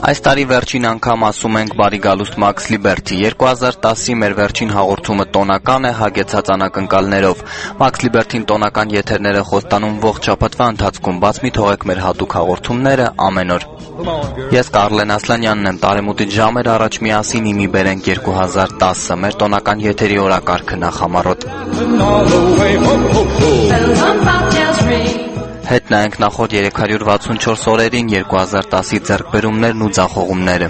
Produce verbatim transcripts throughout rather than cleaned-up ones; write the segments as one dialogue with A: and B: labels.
A: Այս տարի վերջին անգամ ասում ենք բարի գալուստ Max Liberty. երկու հազար տասի մեր վերջին հաղորդումը տոնական է, հագեցած անակնկալներով։ Max Liberty-ն տոնական եթերներ է խոստանում ողջ շաբաթվա ընթացքում, բաց մի թողեք մեր հատուկ հաղորդումները ամեն օր։ Ես Կարլեն Ասլանյանն եմ, տարեմուտից ժամեր առաջ միասին իմի բերենք երկու հազար տասը, մեր տոնական եթերի օրակարգը նախամարոտ։ Հետ նայենք նախորդ երեք հարյուր վաթսունչորս օրերին, երկու հազար տասի ձեռքբերումներն ու ձախողումները։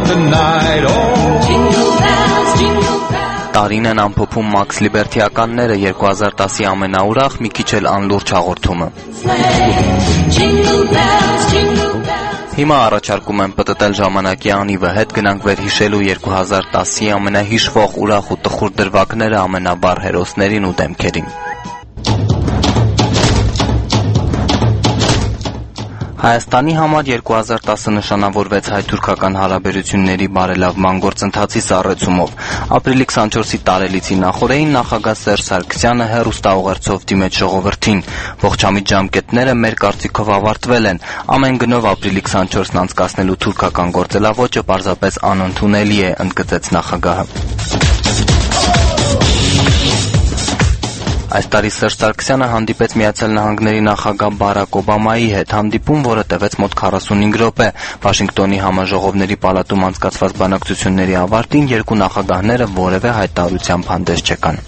A: Տարին են ամփոփում Max Liberty-ականները, երկու հազար տասի ամենաուրախ, մի քիչ էլ անլուրջ հաղորդումը։ Հիմա առաջարկում եմ պտտել ժամանակի անիվը, հետ գնանք վերհիշելու երկու հազար տասի ամենահիշվող, ուրախ ու տխուր դրվագները, ամենաբար հերոսներին ու դեմքերին։ Հայաստանի համար երկու հազար տասը նշանավորվեց հայ-թուրքական հարաբերությունների բարելավման գործընթացի սառեցումով։ Ապրիլի քսանչորսի տարելիցի նախօրեին նախագահ Սերժ Սարգսյանը հեռուստաուղերձով դիմեց ժողովրդին։ Ողջամիտ ժամկետները մեր կարծիքով ավարտվել են։ Ամեն գնով ապրիլի քսանչորսն անցկացնելու թուրքական գործելավոճը պարզապես անընդունելի է, ընդգծեց նախագահը։ Այս տարի Սերժ Սարգսյանը հանդիպեց Միացյալ Նահանգների նախագահ Բարակ Օբամայի հետ, հանդիպում, որը տևեց մոտ քառասունհինգ րոպե։ Վաշինգտոնի համաժողովների պալատում անցկացված բանակցությունների ավարտին երկու նախագահները որևէ հայտարարությամբ հանդես չեկան։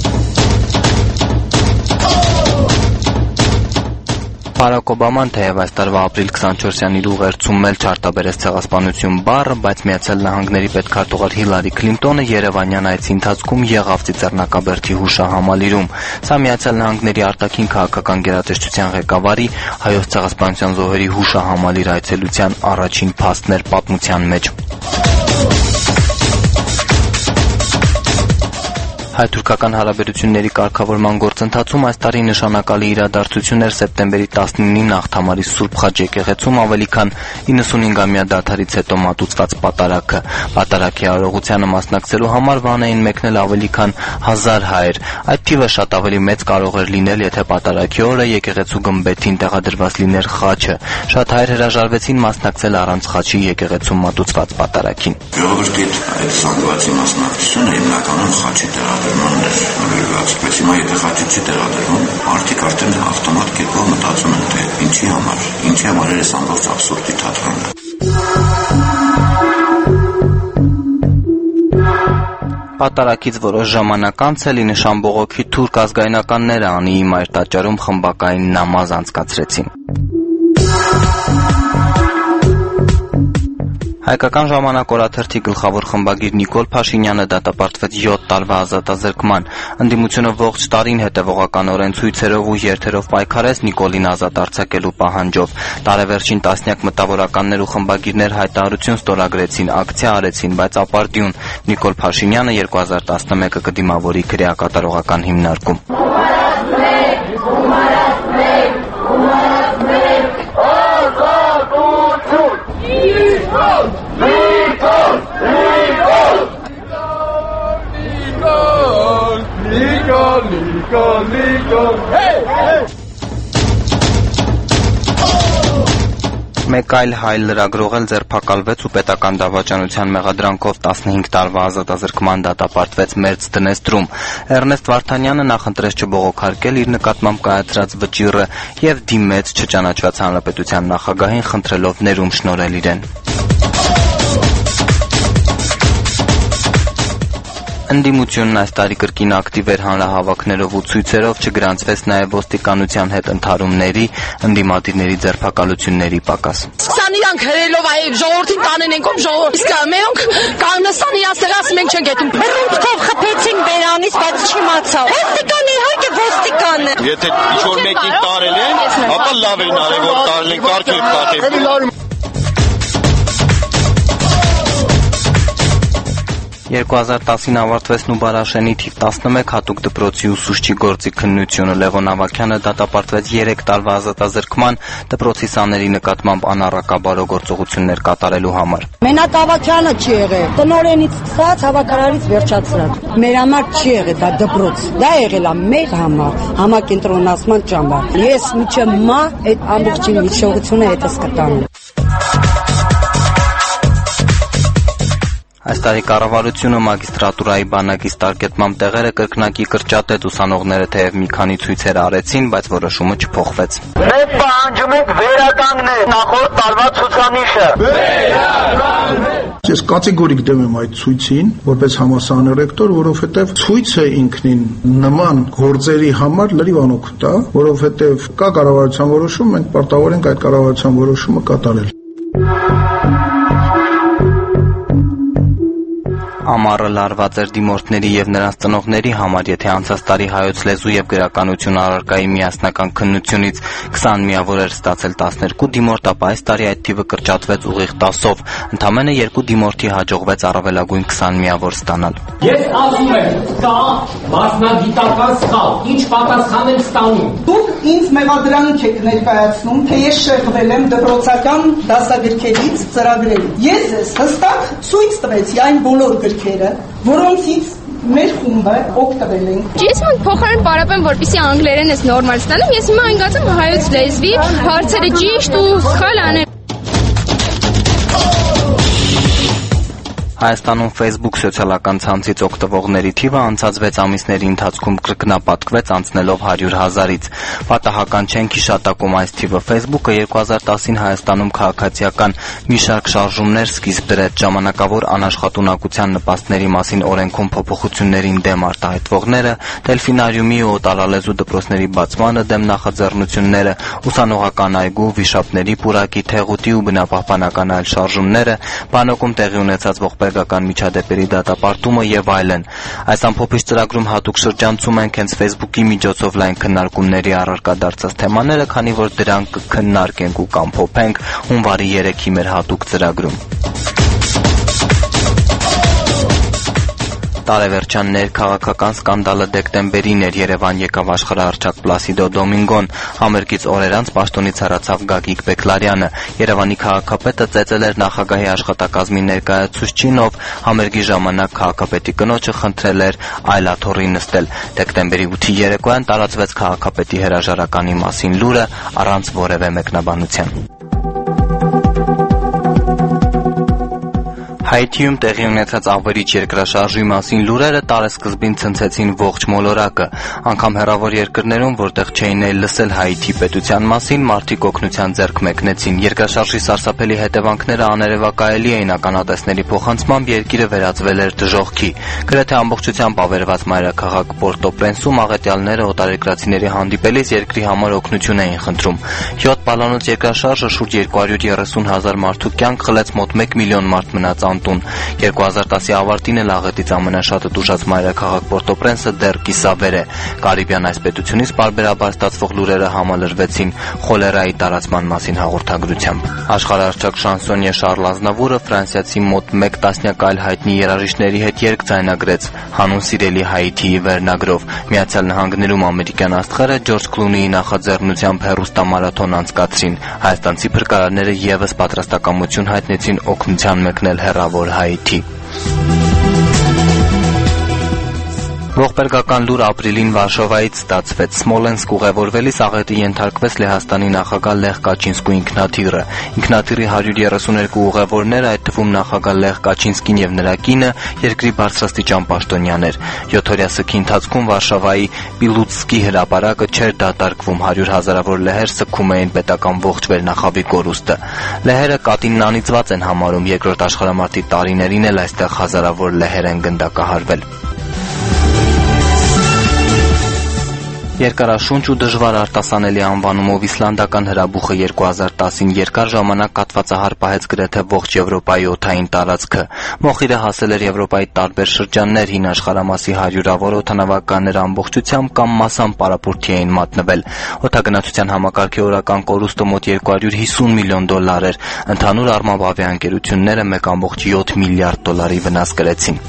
A: Բարակ Օբաման թեև այս տարվա ապրիլ քսանչորսյան իր ուղերձում էլ չարտաբերեց ցեղասպանություն բառը, բայց Միացյալ Նահանգների պետքարտուղար Հիլարի Քլինտոնը Երևանյան այցի ընթացքում եղավ Ծիծեռնակաբերդի հուշահամալիրում։ Սա Միացյալ Նահանգների արտաքին քաղաքական գերատեսչության ղեկավարի հայոց ցեղասպանության զոհերի հուշահամալիր այցելության առաջին փաստն էր պատմության մեջ։ Հայ-թուրքական հարաբերությունների կարգավորման գործընթացում այս տարի նշանակալի իրադարձություն էր սեպտեմբերի տասնինի Նավթամարի Սուրբ Խաչ եկեղեցում ավելի քան իննսունհինգամյա դադարից հետո մատուցված պատարագը։ Պատարագի արարողությանը մասնակցելու համար Վան էին մեկնել ավելի քան հազար հայեր։ Այդ թիվը շատ ավելի մեծ կարող էր լինել, եթե պատարագի օրը եկեղեցու գմբեթին տեղադրված լիներ խաչը։ Շատ հայեր հրաժարվեցին մասնակցել առանց խաչի եկեղեցում մատուցված պատարագին։
B: Ժողովրդի այդ զանգվածի մասնակցությունը հիմնականում խաչի տեղադրման էր նվիրված, բայց հիմա եթե խաչի չի տեղադրվում, մարդիկ արդեն ավտոմատ կերպով մտածում են, թե ինչի համար, ինչի համար է այս ամբողջ աբսուրդի թատրոնը։
A: Պատարագից որոշ ժամանակ անց էլ ի նշան բողոքի թուրք ազգայնականները Անիի մայր տաճարում խմբակային նամազ անցկացրեցին։ Հայկական ժամանակ օրաթերթի գլխավոր խմբագիր Նիկոլ Փաշինյանը դատապարտվեց յոթ տարվա ազատազրկման։ Ընդդիմությունը ողջ տարին հետևողականորեն ցույցերով ու երթերով պայքարեց Նիկոլին ազատ արձակելու պահանջով։ Տարեվերջին տասնյակ մտավորականներ ու խմբագիրներ հայտարարություն ստորագրեցին, ակցիա արեցին, բայց ապարդյուն Նիկոլ Փաշինյանը երկու հազար տասնմեկը կդիմավորի քրեակատարողական հիմնարկում։ Մեկ այլ հայ լրագրող էլ ձերբակալվեց ու պետական դավաճանության մեղադրանքով տասնհինգ տարվա ազատազրկման դատապարտվեց Մերձ Դնեստրում։ Էրնեստ Վարդանյանը նախընտրեց չբողոքարկել իր նկատմամբ կայացրած վճիռը եւ դիմեց չճանաչված հանրապետության նախագահին, խնդրելով ներում շնորհել իրեն։ Ընդդիմությունն այս տարի կրկին ակտիվ էր հանրահավաքներով ու ցույցերով, չգրանցվեց նաև ոստիկանության հետ ընդհարումների, ընդդիմադիրների ձերբակալությունների պակաս։
C: Սկսան իրանք հրելով այ ժողովրդին տանեն ենք ում ժողովուրդ։ Իսկ մենք կանստան իրաց տեղաս մենք չենք գետում։
D: Ռուտքով խփեցին բերանից, բայց չիմացա։ Ոստիկան իհարկե ոստիկան է։
E: Եթե ինչ-որ մեկին տարել են, ապա լավ են արել, որ տարել են, կարգ են պատել։
A: երկու հազար տասին ավարտվեց Նուբարաշենի թիվ տասնմեկ հատուկ դպրոցի ուսուցչի գործի քննությունը։ Լևոն Ավագյանը դատապարտվեց երեք տարվա ազատազրկման դպրոցի սաների նկատմամբ անառակաբարո գործողություններ կատարելու համար։
F: Մենակ Ավագյանը չի եղել, տնօրենից սկսած հավաքարարից վերջացրած։ Մեր համար չի եղել դա դպրոց, դա եղել է մեր համար համակենտրոնացման ճամբար։ Ես միջը մա այդ ամբողջին միջողությունը հետս կտամ։
A: Այս տարի կառավարությունը մագիստրատուրայի բանակից տարկետման տեղերը կրկնակի կրճատեց, ուսանողները թեև մի քանի ցույցեր արեցին, բայց որոշումը չփոխվեց։
G: Մենք պահանջում ենք վերականգնել նախորդ տարվա ցուցանիշը։
H: Ես կատեգորիկ դեմ եմ այդ ցույցին, որպես համալսարանի ռեկտոր, որովհետև ցույցը ինքնին նման գործերի համար լրիվ անօգուտ է, որովհետև կա կառավարության որոշում, մենք պարտավոր ենք այդ կառավարության որոշումը կատարել։
A: Ամառը լարված էր դիմորդների եւ նրանց ծնողների համար, եթե անցած տարի հայոց լեզու եւ գրականություն առարկայի միասնական քննությունից քսան միավոր էր ստացել տասներկու դիմորդ, ապա այս տարի այդ թիվը կրճատվեց ուղիղ տասով, ընդամենը երկու դիմորդի հաջողվեց առավելագույն քսան միավոր ստանալ։
I: Ես ասում եմ, կա մասնագիտական սխալ, ինչ պատասխան եմ ստանում։
J: Դուք ինձ մեղադրանք եք ներկայացնում, թե ես շեղվել եմ դպրոցական դասագրքերից, ծրագրերից։ Ես ես հստակ ցույց տվեցի այն բոլոր գրքերը, որոնցից մեր խումբը օգտվել ենք։
K: Ես ման փոխարեն պարապեմ, որպեսզի անգլերեն ես նորմալ ստանամ, ես հիմա անգածեմ հայոց լեզվի հարցերը ճիշտ ու սխալ անեմ։
A: Հայաստանում Facebook սոցիալական ցանցից օգտվողների թիվը անցած վեց ամիսների ընթացքում կրկնապատկվեց, անցնելով հարյուր հազարից։ Պատահական չեն հիշատակում այս թիվը Facebook-ը երկու հազար տասին Հայաստանում քաղաքացիական մի շարք շարժումներ սկիզբ դրեց, ժամանակավոր անաշխատունակության նպաստների մասին օրենքում փոփոխություններին դեմ արտահայտվողները, դելֆինարիումի ու օտարալեզու դպրոցների բացմանը դեմ նախաձեռնությունները, ուսանողական այգու, վիշապների պուրակի, թեղուտի ու բնապահպանական այլ շարժումները, բանակում տեղի ունեցած ողբերգական միջադեպերի դատապարտումը եւ այլն։ Այս ամփոփիչ ծրագրում հատուկ շրջանցում ենք հենց Facebook-ի միջոցով լայն քննարկումների առարկա դարձած թեմաները, քանի որ դրանք կքննարկենք ու կամփոփենք հունվարի երեքի մեր հատուկ ծրագրում։ Տարեվերջան ներքաղաքական սկանդալը դեկտեմբերին էր, Երևան եկավ աշխարհահռչակ Պլասիդո Դոմինգոն, համերգից օրեր անց պաշտոնից հեռացավ Գագիկ Բեկլարյանը, Երևանի քաղաքապետը ծեծել էր նախագահի աշխատակազմի ներկայացուցչին, ով համերգի ժամանակ քաղաքապետի կնոջը խնդրել էր այլաթոռի նստել։ Դեկտեմբերի ութի երեկոյան տարածվեց քաղաքապետի հրաժարականի մասին լուրը առանց որևէ մեկնաբանության։ Հայիթիում տեղի ունեցած ավերիչ երկրաշարժի մասին լուրերը տարեսկզբին ցնցեցին ողջ մոլորակը, անգամ հեռավոր երկրներում, որտեղ չէին էլ լսել Հայիթի պետության մասին, մարդիկ օգնության ձեռք մեկնեցին։ Երկրաշարժի սարսափելի հետևանքները աներևակայելի էին, ականատեսների փոխանցմամբ երկիրը վերածվել էր դժոխքի։ Գրեթե ամբողջությամբ ավերված մայրաքաղաք Պորտոպրենսում աղետյալները օտարերկրացիների հանդիպելիս երկրի համար օգնություն էին խնդրում։ Յոթ բալանոց երկրաշարժը շուրջ երկու հարյուր երեսուն հազար մարդու կյանք խլեց, մոտ մեկ միլիոն մարդ մնաց երկու հազար տասի ավարտին էլ աղետից ամենաշատը տուժած մայրաքաղաք Պորտոպրենսը դեռ կիսավեր է։ Կարիբյան այս պետությունից պարբերաբար ստացվող լուրերը համալրվեցին խոլերայի տարածման մասին հաղորդագրությամբ։ Աշխարհահռչակ շանսոնյե Շարլ Ազնավուրը ֆրանսիացի մոտ մեկ տասնյակ այլ հայտնի երաժիշտների հետ երգ ձայնագրեց «Հանուն սիրելի Հայիթիի» վերնագրով։ Միացյալ Նահանգներում ամերիկյան աստղերը Ջորջ Քլունիի նախաձեռնությամբ հեռուստամարաթոն անցկացրին։ Հայաստանցի փրկարարները ևս պատրաստակամություն հայտնեցին օգնության մեկնել հեռավոր Հայիթի։ Ողբերգական լուր ապրիլին Վարշավայից ստացվեց։ Սմոլենսկ ուղևորվելիս աղետի ենթարկվեց Լեհաստանի նախագահ Լեխ Կաչինսկու ինքնաթիռը։ Ինքնաթիռի հարյուր երեսուներկու ուղևորները, այդ թվում նախագահ Լեխ Կաչինսկին եւ նրա կինը, երկրի բարձրաստիճան պաշտոնյաներ։ Յոթօրյա սգի ընթացքում Վարշավայի Պիլուտսկի հրապարակը չէր դատարկվում, հարյուր հազարավոր լեհեր սգում էին պետական ողջ վերնախավի կորուստը։ Լեհերը կատինն անիծված են համարում, երկրորդ աշխարհամարտի տարիներին էլ այստեղ հազարավոր լեհեր են գնդակահարվել։ Երկարաշունչ ու դժվար արտասանելի անվանումով իսլանդական հրաբուխը երկու հազար տասին երկար ժամանակ կաթվածահար պահեց գրեթե ողջ Եվրոպայի օդային տարածքը։ Մոխիրը հասել էր Եվրոպայի տարբեր շրջաններ, հին աշխարհամասի հարյուրավոր օդանավականներ ամբողջությամբ կամ մասամբ պարապուրդի էին մատնվել։ Օդագնացության համակարգի օրական կորուստը մոտ երկու հարյուր հիսուն միլիոն դոլար էր։ Ընդհանուր առմամբ ավիաընկերությունները մեկ կόμma յոթ միլիարդ դոլարի վնաս կրեցին։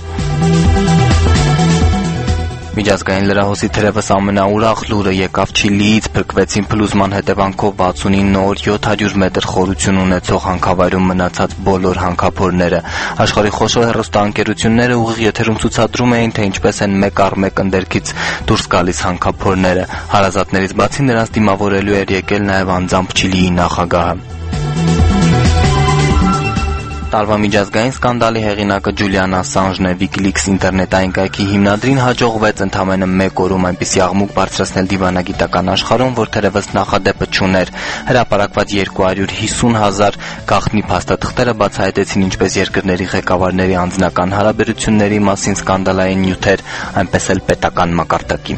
A: Միջազգային լրահոսի թերևս ամենաուրախ լուրը եկավ Չիլիից, փրկվեցին փլուզման հետևանքով վաթսունինը օր յոթ հարյուր մետր խորություն ունեցող հանքավայրում մնացած բոլոր հանքափորները։ Աշխարհի խոշոր հեռուստաընկերությունները ուղիղ եթերում ցուցադրում էին, թե ինչպես են մեկ առ մեկ ընդերքից դուրս գալիս հանքափորները։ Հարազատներից բացի նրանց դիմավորելու էր եկել նաև անձամբ Չիլիի նախագահը։ Տարվա միջազգային սկանդալի հեղինակը Ջուլիան Ասանժն է։ WikiLeaks ինտերնետային կայքի հիմնադրին հաջողվեց ընդամենը մեկ օրում այնպիսի աղմուկ բարձրացնել դիվանագիտական աշխարհում, որ թերևս նախադեպը չուներ։ Հրապարակված երկու հարյուր հիսուն հազար գաղտնի փաստաթղթերը բացահայտեցին ինչպես երկրների ղեկավարների անձնական հարաբերությունների մասին սկանդալային նյութեր, այնպես էլ պետական մակարդակի։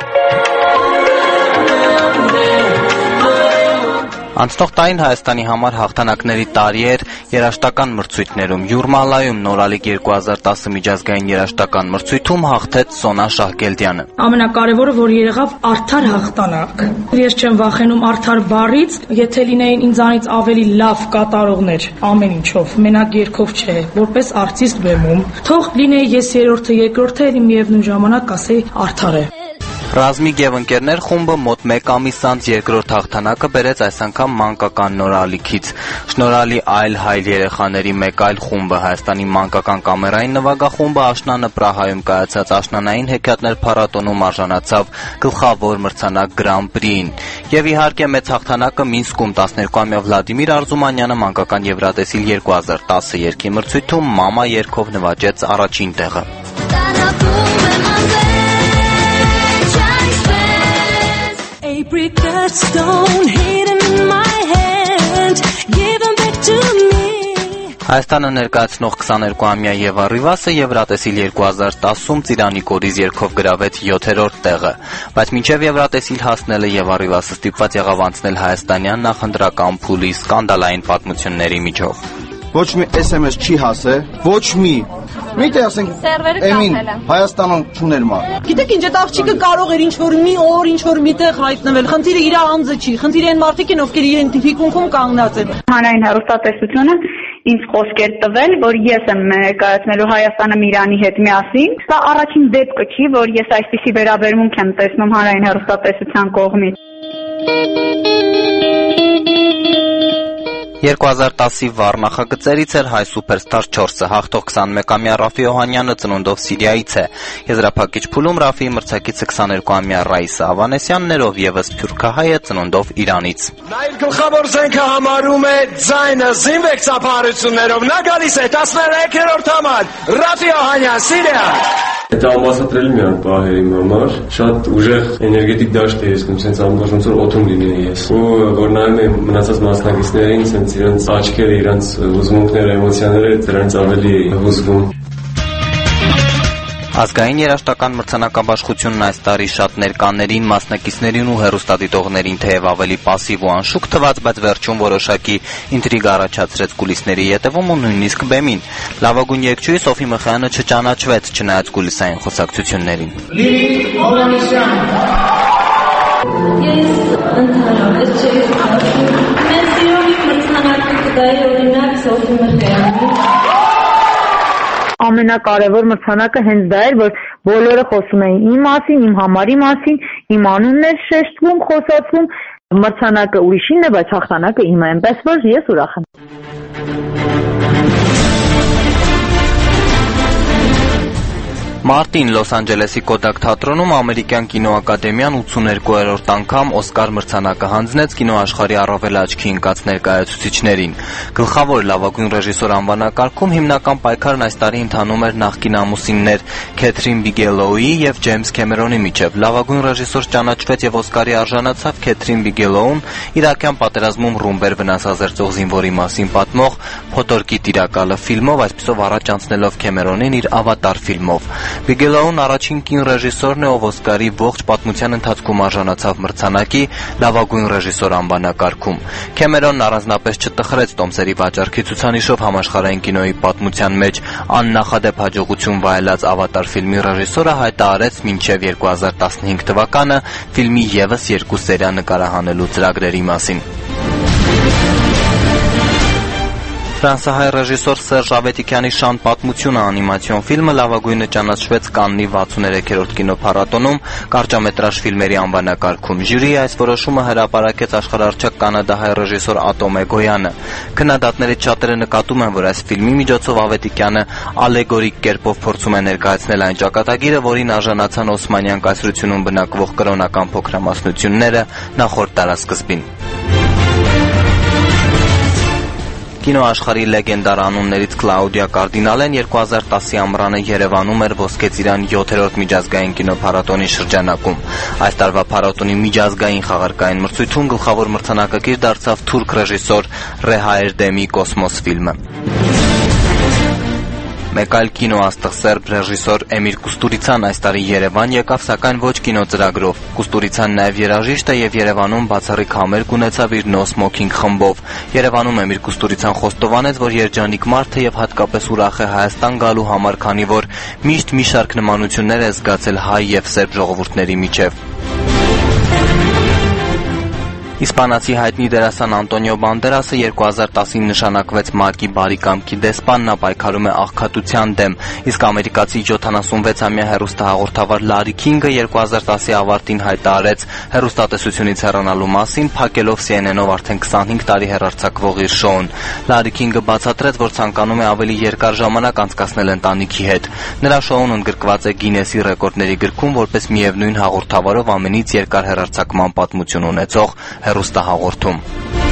A: Անցնող տարին Հայաստանի համար հաղթանակների տարի էր երաժշտական մրցույթներում։ Յուրմալայում նորալիք երկու հազար տասը միջազգային երաժշտական մրցույթում հաղթեց Սոնա Շահգելդյանը։
L: Ամենակարևորը, որ եղավ արդար հաղթանակ։ Ես չեմ վախենում արդար բառից, եթե լինեին ինձանից ավելի լավ կատարողներ ամեն ինչով, մենակ երգով չէ, որպես արտիստ բեմում, թող լինեի ես երրորդը, երկրորդը, ելի միևնույն ժամանակ ասեի արդար է։
A: Ռազմիկ եւ ընկերներ խումբը մոտ մեկ ամիս անց երկրորդ հաղթանակը բերեց այս անգամ մանկական նորալիքից։ Շնորհալի այլ հայր երեխաների մեկ այլ խումբը Հայաստանի մանկական կամերային նվագախումբը աշնանը Պրահայում կայացած աշնանային հեքիաթներ փառատոնում արժանացավ գլխավոր մրցանակ Grand Prix-ին։ Եվ իհարկե մեծ հաղթանակը Մինսկում տասներկուամյա Վլադիմիր Արզումանյանը մանկական Եվրատեսիլ երկու հազար տասը երգի մրցույթում մամա երգով նվաճեց առաջին տեղը։ Հայաստանը ներկայացնող քսաներկուամյա Եվա Ռիվասը Եվրատեսիլ երկու հազար տասում Ծիրանի կորիզ երգով գրավեց յոթերորդ տեղը, բայց մինչև Եվրատեսիլ հասնելը Եվա Ռիվասը ստիպված եղավ անցնել հայաստանյան նախընտրական փուլի սկանդալային պատմությունների միջով։
M: Ոչ մի էս էմ էս չի հասել, ոչ մի։ Միտե ասենք Էմին Հայաստանում չուներ մա։
J: Գիտեք ինչ, այդ աղջիկը կարող էր ինչ-որ մի օր, ինչ-որ միտեղ հայտնվել։ Խնդիրը իր անձը չի, խնդիրը այն մարդիկ են, ովքեր իրեն դիֆիկունքում կանգնած են։
N: Հանրային հեռուստատեսությունը ինձ խոսքեր տվել, որ ես եմ ներկայացնելու Հայաստանը Իրանի հետ միասին։ Սա առաջին դեպքը չի, որ ես այսպիսի վերաբերմունք եմ տեսնում հանրային հեռուստատեսության կողմից։
A: երկու հազար տասի վառ նախագծերից էր հայ սուպերստար չորսը, հաղթող քսանմեկամյա Ռաֆի Օհանյանը ծնունդով Սիրիայից է։ Եզրափակիչ փուլում Ռաֆիի մրցակիցը քսաներկուամյա Ռայսա Ավանեսյանն էր, ով ևս սփյուռքահայ է, ծնունդով Իրանից։
O: Նա իր գլխավոր զենքը համարում է ձայնը զինվեք ծափահարություններով։ Նա գալիս է տասներեքերորդ համար Ռաֆի Օհանյան, Սիրիա։
P: Это ամբասադրել մի ան պահ է իմ համար, շատ ուժեղ էներգետիկ դաշտ է եսնում, սենց ամբողջ ոնց որ օդում լինեի ես։ Ու որ նայում եմ մնացած մասնակիցներին, սենց իրենց աչքերը, իրենց հուզմունքները, էմոցիաները դրանից ավելի հուզվում։
A: Ազգային երաժշտական մրցանակաբաշխությունն այս տարի շատ ներկաներին, մասնակիցներին ու հեռուստադիտողներին թեև ավելի պասիվ ու անշուք թվաց, բայց վերջում որոշակի ինտրիգ առաջացրեց կուլիսների ետևում ու նույնիսկ բեմին։ Լավագույն երգչուհի Սոֆի Մխայանը չճանաչվեց, չնայած կուլիսային խոսակցություններին։
Q: Լիլիթ Հովհաննիսյան։ Ես ընդհանրապես չէի զգացում։ Մեր սիրողի մրցանակը կգայի օրինակ Սոֆի Մխայանի։
N: Ամենակարևոր մրցանակը հենց դա էր, որ բոլորը խոսում էին իմ մասին, իմ համարի մասին, իմ անունն էր շեշտվում, խոսացվում, մրցանակը ուրիշինն է, բայց հաղթանակը իմը, այնպես որ ես ուրախ եմ։
A: Մարտին Լոս Անջելեսի Կոդակ թատրոնում ամերիկյան կինոակադեմիան ութսուներկուերորդ անգամ Օսկար մրցանակը հանձնեց կինոաշխարհի առավել աչքի ընկած ներկայացուցիչներին։ Գլխավոր լավագույն ռեժիսոր անվանակարգում հիմնական պայքարն այս տարի ընթանում էր նախկին ամուսիններ Քեթրին Բիգելոուի եւ Ջեյմս Քեմերոնի միջև։ Լավագույն ռեժիսոր ճանաչվեց եւ Օսկարի արժանացավ Քեթրին Բիգելոուն իրաքյան պատերազմում ռումբեր վնասազերծող զինվորի մասին պատմող Փոթորկի տիրակալը ֆիլմով, այսպիսով առաջ անցնելով Քեմերոնին իր Ավատար ֆիլմով։ Բիգելոուն առաջին կին ռեժիսորն է, ով Օսկարի ողջ պատմության ընթացքում արժանացավ մրցանակի լավագույն ռեժիսոր անվանակարգում։ Քեմերոնն առանձնապես չտխրեց տոմսերի վաճառքի ցուցանիշով համաշխարհային կինոյի պատմության մեջ աննախադեպ հաջողություն վայելած Ավատար ֆիլմի ռեժիսորը հայտարարեց մինչև երկու հազար տասնհինգ թվականը ֆիլմի ևս երկու սերիա նկարահանելու ծրագրերի մասին։ Ֆրանսահայ ռեժիսոր Սերժ Ավետիքյանի «Շան պատմությունը» անիմացիոն ֆիլմը լավագույնը ճանաչվեց Կաննի վաթսուներեքերորդ կինոփառատոնում կարճամետրաժ ֆիլմերի անվանակարգում։ Ժյուրիի այս որոշումը հրապարակեց աշխարհահռչակ կանադահայ ռեժիսոր Ատոմ Էգոյանը։ Քննադատներից շատերը նկատում են, որ այս ֆիլմի միջոցով Ավետիքյանը ալեգորիկ կերպով փորձում է ներկայացնել այն ճակատագիրը, որին արժանացան Օսմանյան կայսրությունում բնակվող կրոնական փոքրամասնությունները նախորդ դարասկզբին։ Կինոաշխարհի լեգենդար անուններից Կլաուդիա Կարդինալեն երկու հազար տասի ամռանը Երևանում էր Ոսկե ծիրան յոթերորդ միջազգային կինոփառատոնի շրջանակում։ Այս տարվա փառատոնի միջազգային խաղարկային մրցույթում գլխավոր մրցանակակիր դարձավ թուրք ռեժիսոր Ռեհա Էրդեմի «Կոսմոս» ֆիլմը։ Մեկ այլ կինոաստղ սերբ ռեժիսոր Էմիր Կուստուրիցան այս տարի Երևան եկավ, սակայն ոչ կինոծրագրով։ Կուստուրիցան նաև երաժիշտ է եւ Երևանում բացառիկ համերգ ունեցավ իր No Smoking խմբով։ Երևանում Էմիր Կուստուրիցան խոստովանեց, որ երջանիկ մարդ է եւ հատկապես ուրախ է Հայաստան գալու համար, քանի որ միշտ մի շարք նմանություններ է զգացել հայ եւ սերբ ժողովուրդների միջեւ։ Իսպանացի հայտնի դերասան Անտոնիո Բանդերասը երկու հազար տասին նշանակվեց ՄԱԿ-ի բարեկամքի դեսպան, նա պայքարում է աղքատության դեմ, իսկ ամերիկացի յոթանասունվեցամյա հեռուստահաղորդավար Լարի Քինգը երկու հազար տասի ավարտին հայտարարեց հեռուստատեսությունից հեռանալու մասին, փակելով Սի Էն Էն-ով արդեն քսանհինգ տարի հեռարձակվող իր շոուն։ Լարի Քինգը բացատրեց, որ ցանկանում է ավելի երկար ժամանակ անցկасնել ընտանիքի հետ։ Նրա շոուն ընդգրկված է Գինեսի ռեկորդների գրքում որպես միևնույն հաղորդավարով ամենից երկար հեռարձակման պատմություն ունեցող հեռուստահաղորդում։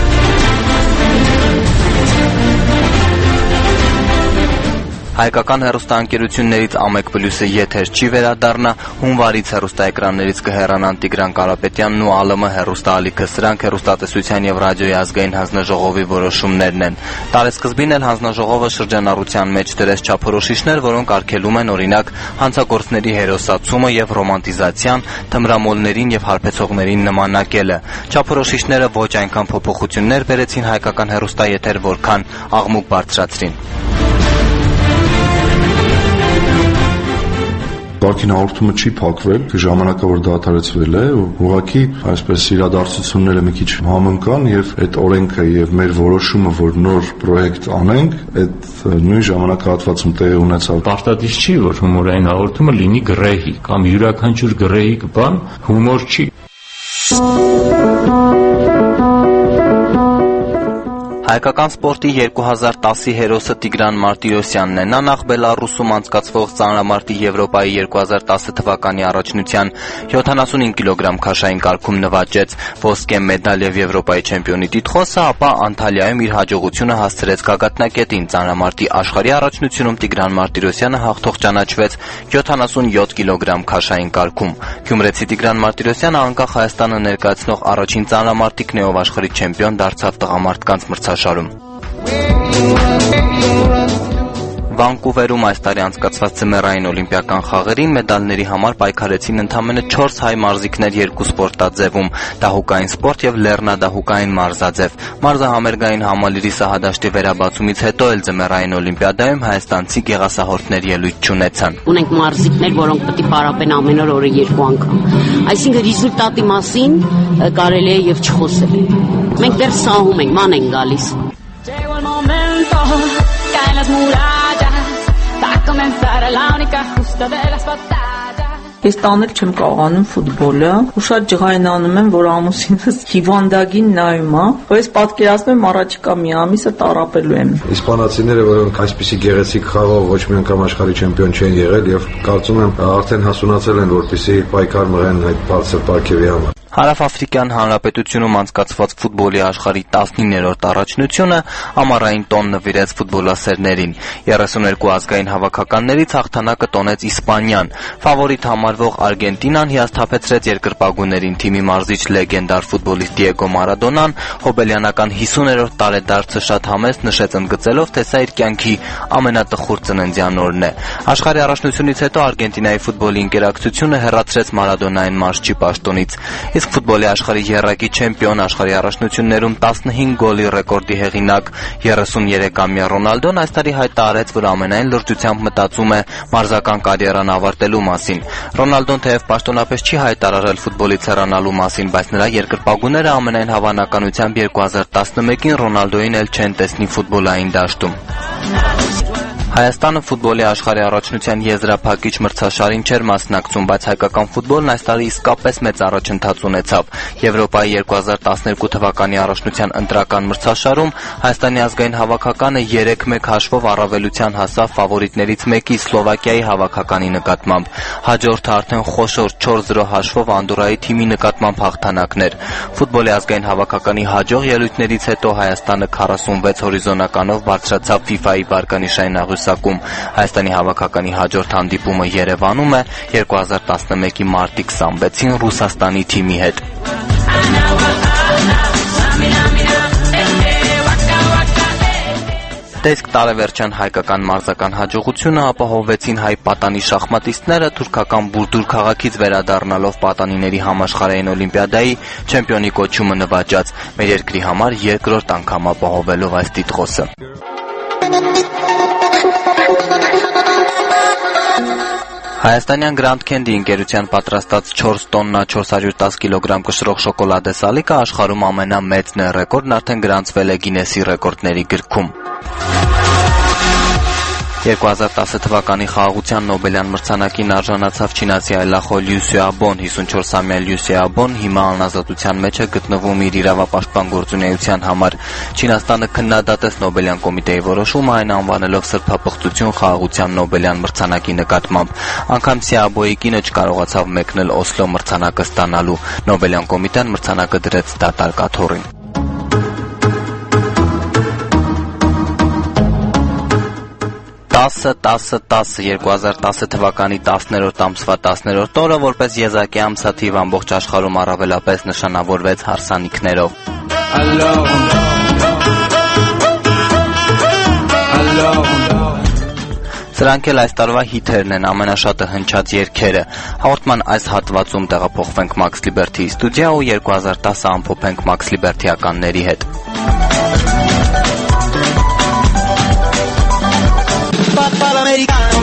A: Հայկական հեռուստաընկերություններից Ամեկ Պլյուսը եթեր չի վերադառնա, հունվարից հեռուստաէկրաններից կհեռանան Տիգրան Կարապետյանն ու ԱԼՄ հեռուստաալիքը, սրանք հեռուստատեսության եւ ռադիոյի ազգային հանձնաժողովի որոշումներն են։ Տարեսկզբին էլ հանձնաժողովը շրջանառության մեջ դրեց չափորոշիչներ, որոնք արգելում են օրինակ հանցագործների հերոսացումը եւ ռոմանտիզացիան, թմրամոլներին եւ հարբեցողներին նմանակելը։ Չափորոշիչները ոչ այնքան փոփոխություններ բերեցին հայկական հեռուստաեթեր, որքան աղմուկ բարձրացրին։
R: Կարգին հաղորդումը չի փակվել, ժամանակը որ դադարեցվել է, ուղղակի այսպես իրադարձությունները մի քիչ համընկան եւ այդ օրենքը եւ մեր որոշումը, որ նոր պրոյեկտ անենք, այդ նույն ժամանակահատվածում տեղի ունեցավ։
S: Պարտադիր չի, որ հումորային հաղորդումը լինի գրեհի կամ յուրաքանչյուր գրեհի բան հումոր չի։
A: Հայկական սպորտի երկու հազար տասի հերոսը Տիգրան Մարտիրոսյանն է։ Նա նախ Բելառուսում անցկացվող ծանրամարտի Եվրոպայի երկու հազար տասը թվականի առաջնության յոթանասունհինգ կիլոգրամ քաշային կարգում նվաճեց ոսկե մեդալ եւ Եվրոպայի չեմպիոնի տիտղոսը, ապա Անտալիայում իր հաջողությունը հասցրեց գագաթնակետին։ Ծանրամարտի աշխարհի առաջնությունում Տիգրան Մարտիրոսյանը հաղթող ճանաչվեց յոթանասունյոթ կիլոգրամ քաշային կարգում։ Գյումրեցի Տիգրան Մարտիրոսյանը անկախ Հայաստանը ներկայացնող առաջին ծանրամարտիկն է, ով աշխարհի չեմպիոն դարձավ տղամարդկանց մրցաշարում։ Վանկուվերում այս տարի անցկացված ձմեռային օլիմպիական խաղերին մեդալների համար պայքարեցին ընդամենը չորս հայ մարզիկներ երկու սպորտաձևում՝ դահուկային սպորտ եւ լեռնադահուկային մարզաձև։ Մարզահամերգային համալիրի սահադաշտի վերաբացումից հետո էլ ձմեռային օլիմպիադայում հայաստանցի գեղասահորդներ ելույթ չունեցան։
T: Ունենք մարզիկներ, որոնք պետք է պարապեն ամեն օր օրը երկու անգամ։ Այսինքն ռեզուլտատի մասին կարելի է եւ չխոսել։ Մենք դեռ սահում ենք, ման ենք գալիս։
L: Ես տանել չեմ կարողանում ֆուտբոլը, ու շատ ջղայնանում եմ, որ ամուսինս հիվանդագին նայում է, որ ես պատկերացնում եմ առաջիկա մի ամիսը տառապելու եմ։
U: Իսպանացիները, որոնք այսպիսի գեղեցիկ խաղով ոչ մի անգամ աշխարհի չեմպիոն չեն եղել եւ կարծում եմ արդեն հասունացել են, որպեսզի պայքար մղեն այդ բարձր պարգևի համար։
A: Հարավաֆրիկյան Հանրապետությունում անցկացված ֆուտբոլի աշխարհի տասնիններորդ առաջնությունը ամառային տոն նվիրեց ֆուտբոլասերներին։ երեսուներկու ազգային հավաքականներից հաղթանակը տոնեց Իսպանիան։ Ֆավորիտ համարվող Արգենտինան հիասթափեցրեց երկրպագուներին։ Թիմի մարզիչ լեգենդար ֆուտբոլիստ Դիեգո Մարադոնան հոբելյանական հիսուներորդ տարեդարձը շատ համեստ նշեց, ընդգծելով, թե սա իր կյանքի ամենատխուր ծննդյան օրն է։ Աշխարհի առաջնությունից հետո Արգենտինայի ֆուտբոլի ինկերակցությունը հեռացրեց Մարադոնային մարզչի պաշտոնից։ Իսկ ֆուտբոլի աշխարհի եռակի չեմպիոն, աշխարհի առաջնություններում տասնհինգ գոլի ռեկորդի հեղինակ երեսուներեքամյա Ռոնալդոն այս տարի հայտարարեց, որ ամենայն լրջությամբ մտածում է մարզական կարիերան ավարտելու մասին։ Ռոնալդոն թեև պաշտոնապես չի հայտարարել ֆուտբոլից հեռանալու մասին, բայց նրա երկրպագուները ամենայն հավանականությամբ երկու հազար տասնմեկին Ռոնալդոին էլ չեն տեսնի ֆուտբոլային դաշտում։ Հայաստանը ֆուտբոլի աշխարհի առաջնության եզրափակիչ մրցաշարին չէր մասնակցում, բայց հայկական ֆուտբոլն այս տարի իսկապես մեծ առաջընթաց ունեցավ։ Եվրոպայի երկու հազար տասներկու թվականի առաջնության ընտրական մրցաշարում Հայաստանի ազգային հավաքականը երեք մեկ հաշվով առավելության հասավ ֆավորիտներից մեկի Սլովակիայի հավաքականի նկատմամբ։ Հաջորդը արդեն խոշոր չորս զրո հաշվով Անդորայի թիմի նկատմամբ հաղթանակն էր։ Ֆուտբոլի ազգային հավաքականի հաջող ելույթներից հետո Հայաստանը քառասունվեց հորիզոնականով բարձրացավ ֆիֆայի վարկանիշային աղյուսակում։ Հայաստանի հավաքականի հաջորդ հանդիպումը Երևանում է երկու հազար տասնմեկի մարտի քսանվեցին Ռուսաստանի թիմի հետ։ Տեսք տարեվերջյան հայկական մարզական հաջողությունը ապահովեցին հայ պատանի շախմատիստները թուրքական Բուրդուր քաղաքից վերադառնալով պատանիների համաշխարհային օլիմպիադայի չեմպիոնի կոչումը նվաճած, մեր երկրի համար երկրորդ անգամ ապահովելով այս տիտղոսը։ Հայաստանյան Grand Candy ընկերության պատրաստած չորս տոննա չորս հարյուր տասը կիլոգրամ կշռող շոկոլադե սալիկը աշխարհում ամենամեծն է, ռեկորդն արդեն գրանցվել է Գինեսի ռեկորդների գրքում։ երկու հազար տասը թվականի խաղաղության Նոբելյան մրցանակին արժանացավ չինացի այլախոհ Լյու Սյուաբոն, հիսունչորսամյա Լյու Սյուաբոն հիմա անազատության մեջ է գտնվում իր իրավապաշտպան գործունեության համար։ Չինաստանը քննադատեց Նոբելյան կոմիտեի որոշումը, այն անվանելով սրբապղծություն խաղաղության Նոբելյան մրցանակի նկատմամբ։ Անգամ Սյուաբոյի կինը չկարողացավ մեկնել Օսլո մրցանակը ստանալու։ Նոբելյան կոմիտեն մրցանակը դրեց դատարկ աթոռին։ տասը տասը տասը երկու հազար տասը թվականի տասներորդ ամսվա տասներորդ օրը որպես եզակի ամսաթիվ ամբողջ աշխարհում առավելապես նշանավորվեց հարսանիքներով։ Սրանք էլ այս տարվա հիթերն են, ամենաշատը հնչած երգերը։ Հաղորդման այս հատվածում տեղափոխվենք Max Liberty-ի ստուդիա ու երկու հազար տասը ամփոփենք Max Liberty-ականների հետ։
B: Americano.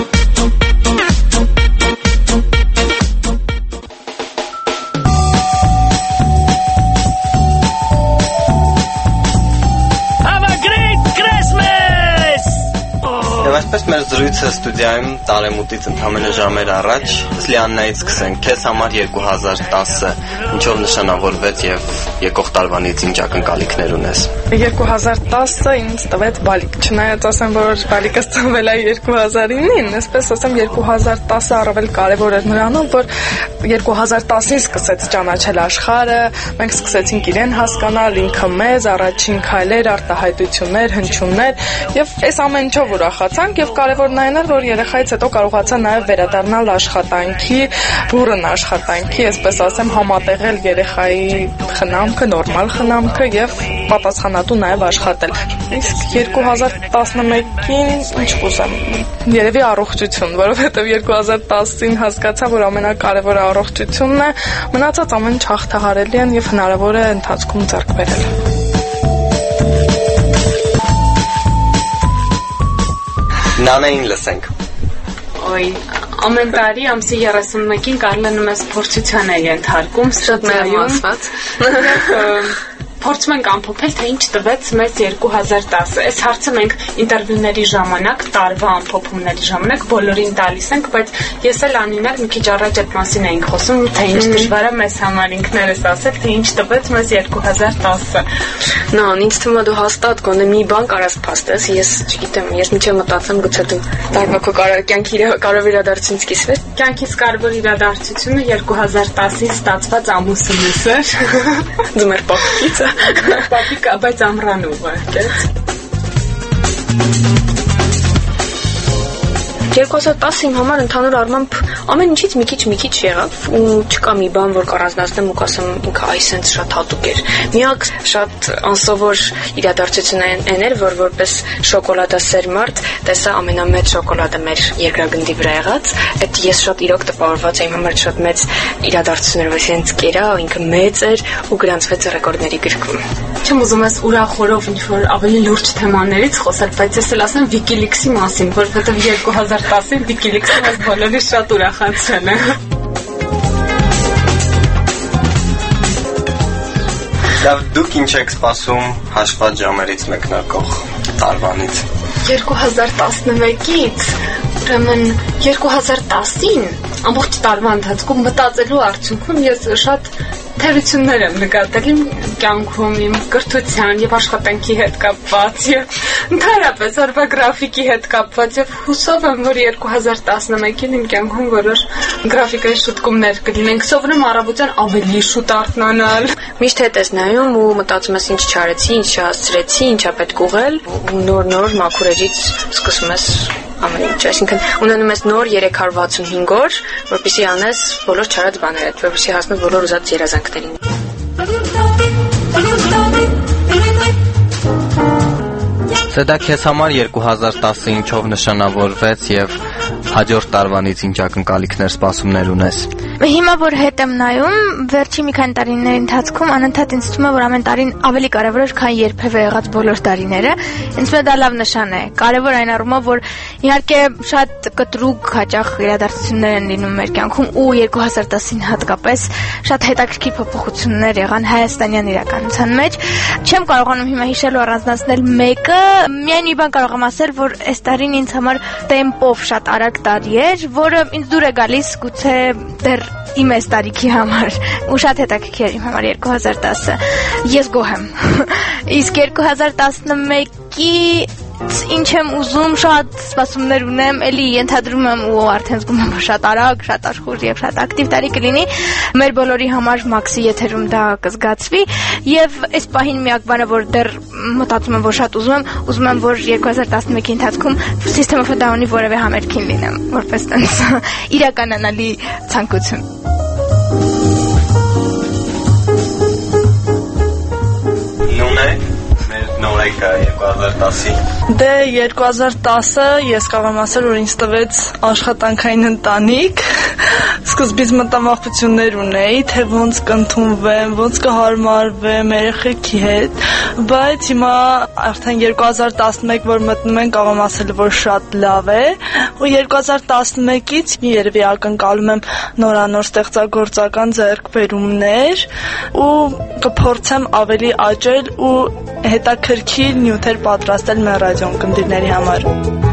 O: Have a great Christmas!
A: Եվ այսպես մեր զրույցը ստուդիայում տարեմուտից ընդամենը ժամեր առաջ Լիաննայից սկսենք։ Քեզ համար երկու հազար տասը ինչով նշանավորվեց եւ եկող տարվանից ինչ ակնկալիքներ ունես։
L: երկու հազար տասը ինձ տվեց բալիկ, չնայած ասեմ, որ բալիկը ստանվել է երկու հազար ինին, այսպես ասեմ երկու հազար տասը առավել կարևոր էր նրանով, որ երկու հազար տասին սկսեց ճանաչել աշխարհը, մենք սկսեցինք իրեն հասկանալ, ինքը մեզ, առաջին քայլեր, արտահայտություններ, հնչյուններ եւ այս ամեն ինչով ուրախացանք եւ կարևորն այն էր, որ երեխայից հետո կարողացա նաեւ վերադառնալ աշխատանքի, բուրըն աշխատանքի, այսպես ասեմ, համատեղել երեխայի խնամքը, նորմալ խնամքը եւ պատասխանատու նաև աշխատել։ Իսկ երկու հազար տասնմեկին ինչ կուզեմ, երևի առողջություն, որովհետև երկու հազար տասին հասկացա, որ ամենակարևորը առողջությունն է, մնացած ամեն ինչ հաղթահարելի են եւ հնարավոր է ընթացքում ձեռք բերել։
A: Նանային լսենք։
V: Ոյ, ամեն տարի ամսի երեսունմեկին Կարլենը մեզ փորձության է ենթարկում, շատ նայում։ Փորձում ենք ամփոփել, թե ինչ տվեց մեզ երկու հազար տասը։ Այս հարցը մենք ինտերվյուների ժամանակ, տարվա ամփոփումների ժամանակ բոլորին տալիս ենք, բայց ես էլ Անինար մի քիչ առաջ այդ մասին էինք խոսում, թե ինչ դժվար է մեզ համար ինքներս ասել, թե ինչ տվեց մեզ երկու հազար տասը։
K: Նան, ինձ թվում է դու հաստատ գոնե մի բան կարաս փաստես, ես չգիտեմ, ես միջև մտածեմ գուցե դու տարվա քո կյանքի կարևոր իրադարձությունից կիսվես։
V: Կյանքից կարևոր իրադարձությունը երկու հազար տասին ստացված ամուսինս էր։
K: Դու մեր պապիկից ես։
V: Պապիկը, բայց ամրանով է, կեց։
K: երկու հազար տասը իմ համար ընդհանուր առմամբ ամեն ինչից մի քիչ մի քիչ եղավ ու չկա մի բան, որ կառանձնացնեմ ու կասեմ ինքը այսենց շատ հատուկ էր։ Միակ շատ անսովոր իրադարձությունն այն էր, որ որպես շոկոլադասեր մարդ տեսա ամենամեծ շոկոլադը մեր երկրագնդի վրա եղած, այդ ես շատ իրոք տպավորված եմ, իմ համար շատ մեծ իրադարձություն էր, որ այսենց կերա, ինքը մեծ էր ու գրանցվեց ռեկորդների գրքում։
V: Չեմ ուզում ես ուրախորով ինչ-որ ավելի լուրջ թեմաներից խոսել, բայց ես էլ ասեմ Wikileaks-ի մասին, որովհետև երկու հազար տասին Wikileaks-ը մեզ բոլորի շատ ուրախացրել է։
A: Դուք ինչ եք սպասում հաշված ժամերից մեկնարկող տարվանից։
V: երկու հազար տասնմեկից ուրեմն երկու հազար տասին ամբողջ տարվա ընթացքում մտածելու արդյունքում ես շատ թերություններ եմ նկատել իմ կյանքում, իմ կրթության եւ աշխատանքի հետ կապված եւ ընդհանրապես օրվագրաֆիկի հետ կապված եւ հուսով եմ, որ երկու հազար տասնմեկին իմ կյանքում որոշ գրաֆիկայի շուտկումներ կլինենք, սովորում առավոտյան ավելի շուտ արթնանալ։
K: Միշտ հետ ես նայում ու մտածում ես ինչ չարեցի, ինչ չհասցրեցի, ինչա պետք ուղղել, նոր-նոր մաքուրեջից սկսում ես ամեն ինչ, այսինքն ունենում ես նոր երեք հարյուր վաթսունհինգ օր, որպեսզի անես բոլոր չարած բաներդ, որպեսզի հասնես բոլոր ուզած երազանքներին։
A: Սա դա քեզ համար երկու հազար տասը ինչով նշանավորվեց եւ հաջորդ տարվանից ինչ ակնկալիքներ, սպասումներ ունես։
C: Հիմա որ հետ եմ նայում, վերջի մի քանի տարիների ընթացքում անընդհատ ինձ թվում է, որ ամեն տարին ավելի կարևոր էր, քան երբևէ եղած բոլոր տարիները։ Ինձ մոտ դա լավ նշան է։ Կարևոր այն առումով, որ իհարկե շատ կտրուկ հաճախ իրադարձություններ են լինում մեր կյանքում ու երկու հազար տասին հատկապես շատ հետաքրքիր փոփոխություններ եղան հայաստանյան իրականության մեջ։ Չեմ կարողանում հիմա հիշել ու առանձնացնել մեկը, միայն մի բան կարող եմ ասել, որ այս տարին ինձ համար տեմպով շատ արագ տարի էր, որը ինձ դուր է գալիս գուցե դեռ իմ այս տարիքի համար ու շատ հետաքրքիր իմ համար երկու հազար տասը։ Ես գոհ եմ։ Իսկ երկու հազար տասնմեկի ինչ եմ ուզում, շատ սպասումներ ունեմ, էլի ենթադրում եմ ու արդեն զգում եմ, որ շատ արագ, շատ աշխուժ եւ շատ ակտիվ տարի կլինի։ Մեր բոլորի համար մաքսի եթերում դա կզգացվի եւ այս պահին միակ բանը, որ դեռ մտածում եմ, որ շատ ուզում եմ, ուզում եմ, որ երկու հազար տասնմեկի ընթացքում System of a Down-ի որևէ համերգին լինեմ, որպես տենց իրականանալի ցանկություն։
A: Նույն է նորեկը երկու հազար տասի։
L: Դե երկու հազար տասը ես կարող եմ ասել, որ ինձ տվեց աշխատանքային ընտանիք։ Սկզբից մտամաղբություններ ունեի, թե ոնց կընդունվեմ, ոնց կհարմարվեմ երեխեքի հետ, բայց հիմա արդեն երկու հազար տասնմեկ որ մտնում են, կարող եմ ասել, որ շատ լավ է, ու երկու հազար տասնմեկից երևի ակնկալում եմ նորանոր ստեղծագործական ձեռքբերումներ ու կփորձեմ ավելի աճել ու հետաքրքիր նյութեր պատրաստել մեր ռադիոն կնդիրների համար։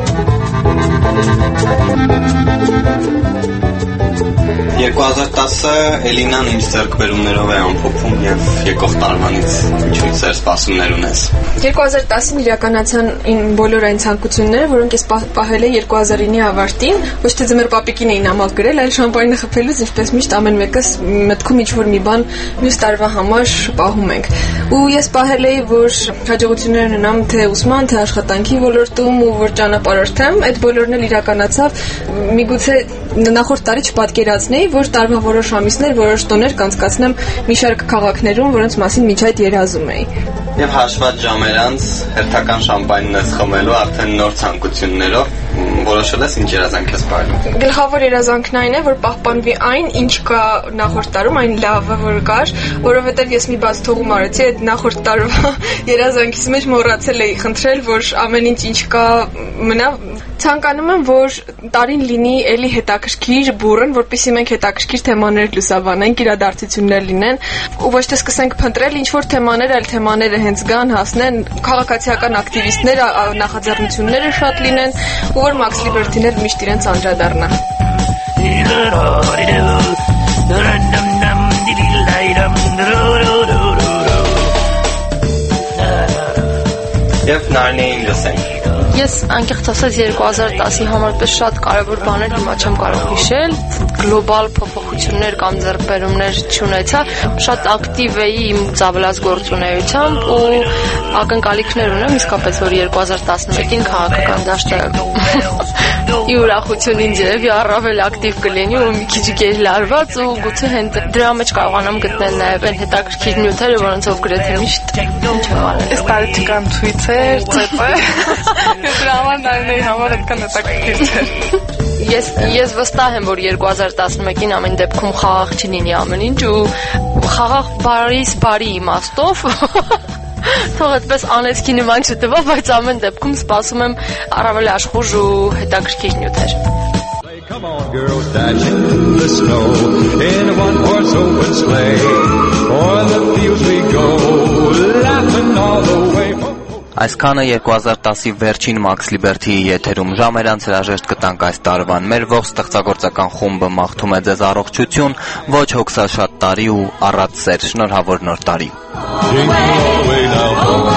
A: երկու հազար տասը Էլինան ինչ ձեռքբերումներով է ամփոփում եւ եկող տարվանից ինչու ձեր սպասումներ ունես։
K: երկու հազար տասին իրականացան իմ բոլոր այն ցանկությունները, որոնք ես պահել եմ երկու հազար ինի ավարտին, ոչ թե ձմեռ պապիկին էին ամալ գրել, այլ շամպայնը խփելուց ինչպես միշտ ամեն մեկս մտքում ինչ-որ մի բան մյուս տարվա համար պահում ենք։ Ու ես պահել էի, որ հաջողություններ ունենամ թե ուսման, թե աշխատանքի ոլորտում ու որ ճանապարհորդեմ, այդ բոլորն էլ իրականացավ։ Միգուցե նախորդ տարի չպատկերացնեի, որ տարվա որոշ ամիսներ, որոշ տոներ կանցկացնեմ մի շարք քաղաքներում, որոնց մասին միջ այդ երազում էի։
A: Եվ հաշված ժամեր անց հերթական շամպայնն ես խմելու արդեն նոր ցանկություններով որոշել ես ինչ երազանք ես պահելու։
K: Գլխավոր երազանքն այն է, որ պահպանվի այն, ինչ կա նախորդ տարում, այն լավը, որ կար, որովհետև ես մի բաց թողում արեցի, այդ նախորդ տարվա երազանքից մեջ մոռացել էի խնդրել, որ ամեն ինչ ինչ կա մնա։ Ցանկանում եմ, որ տարին լինի էլի հետաքրքիր, բուրըն, որպեսզի մենք հետաքրքիր թեմաներ լուսաբանենք, իրադարձություններ լինեն, ու ոչ թե սկսենք փնտրել ինչ-որ թեմաներ, այլ թեմաները հենց գան, հասնեն, քաղաքացիական ակտիվիստներ, նախաձեռնությունները շատ լինեն, ու որ Max Liberty-ն էլ միշտ իրենց անդրադառնա։
A: Եվ Նարնիային լսենք։
D: Ես անկեղծ ասած երկու հազար տասի համար պես շատ կարևոր բաներ հիմա չեմ կարող հիշել, գլոբալ փոփոխություններ կամ ձեռքբերումներ չունեցա, շատ ակտիվ էի իմ ծավալած գործունեությամբ ու ակնկալիքներ ունեմ իսկապես, որ երկու հազար տասնմեկին քաղաքական դաշտը ի ուրախություն ինձ երևի առավել ակտիվ կլինի ու մի քիչ գերլարված ու գուցե հենց դրա մեջ կարողանամ գտնել նաև այն հետաքրքիր նյութերը, որոնցով գրեթե միշտ չեմ արել։
L: Այս տարի չկան Twitter, ՑՊ Դրա համար համար այդքան հետաքրքիր չէր։
D: Ես ես վստահ եմ, որ երկու հազար տասնմեկին ամեն դեպքում խաղաղ չլինի ամեն ինչ ու խաղաղ բարիս բարի իմաստով թող այդպես անեցքի նման չտվա, բայց ամեն դեպքում սպասում եմ առավել աշխուժ ու հետաքրքիր նյութեր։
W: Come on, girls, dash in the snow in a one-horse open sleigh. O'er the fields we go, laughing all the way.
A: Այսքանը երկու հազար տասի վերջին Max Liberty-ի եթերում ժամերից հրաժեշտ կտանք այս տարվան։ Մեր ողջ ստեղծագործական խումբը մաղթում է ձեզ առողջություն, ոչ հոգսաշատ տարի ու առատ սեր։ Շնորհավոր նոր տարի։